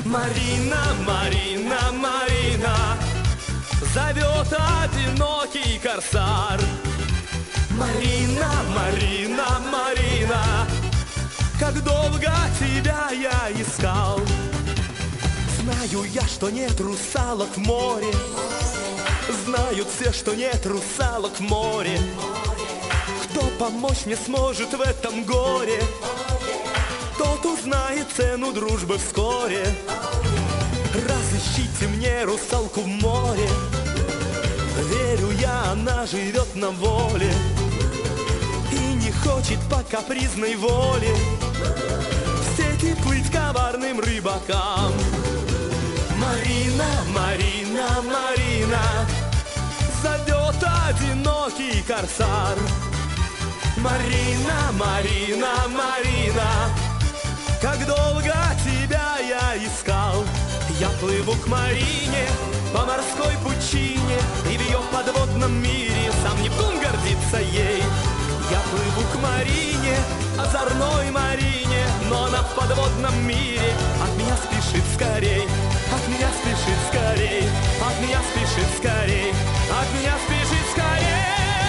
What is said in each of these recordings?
Марина, Марина, Марина, зовет одинокий корсар. Марина, Марина, Марина, как долго тебя я искал. Знаю я, что нет русалок в море. Знают все, что нет русалок в море. Кто помочь мне сможет в этом горе, тот узнает цену дружбы вскоре. Разыщите мне русалку в море. Верю я, она живет на воле и не хочет по капризной воле в сети плыть коварным рыбакам. Марина, Марина, Марина, зовет одинокий корсар. Марина, Марина, Марина, как долго тебя я искал. Я плыву к Марине по морской пучине, и в ее подводном мире сам Нептун гордится ей. Я плыву к Марине, озорной Марине, но она в подводном мире от меня спешит скорей, от меня спешит скорей, от меня спешит скорей, от меня спешит скорей.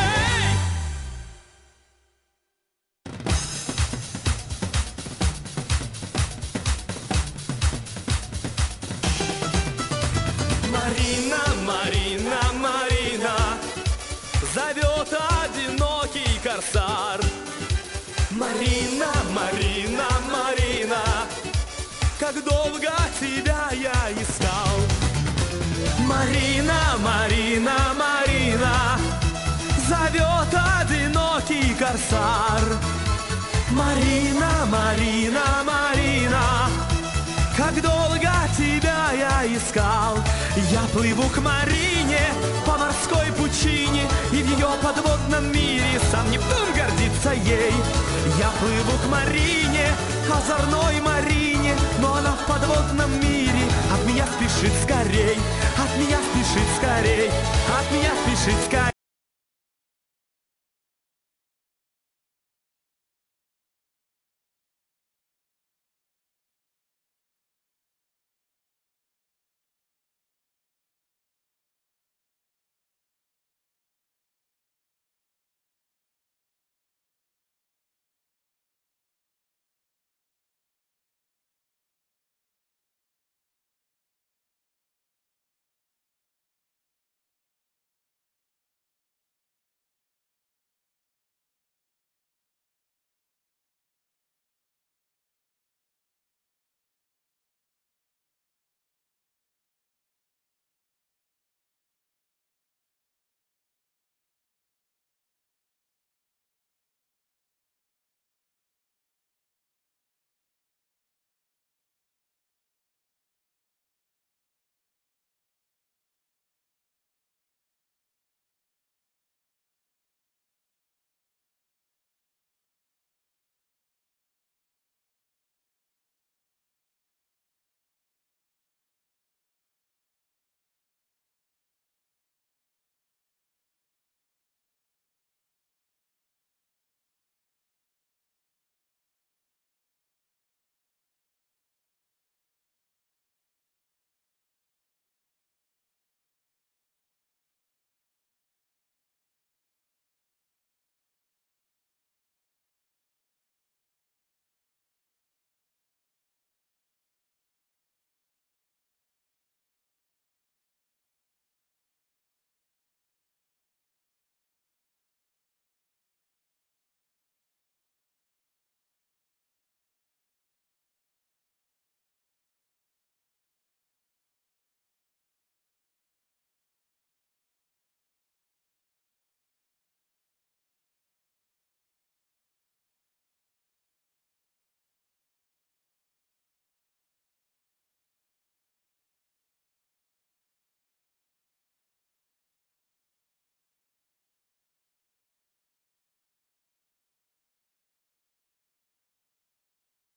Марина, Марина, Марина, зовет одинокий корсар. Марина, Марина, Марина, как долго тебя я искал. Марина, Марина, Марина, зовет одинокий корсар. Марина, Марина, Марина, как долго тебя я искал. Я плыву к Марине по морской пучине, и в ее подводном мире сам Нептун гордится ей. Я плыву к Марине, озорной Марине, но она в подводном мире от меня спешит скорей, от меня спешит скорей, от меня спешит скорей.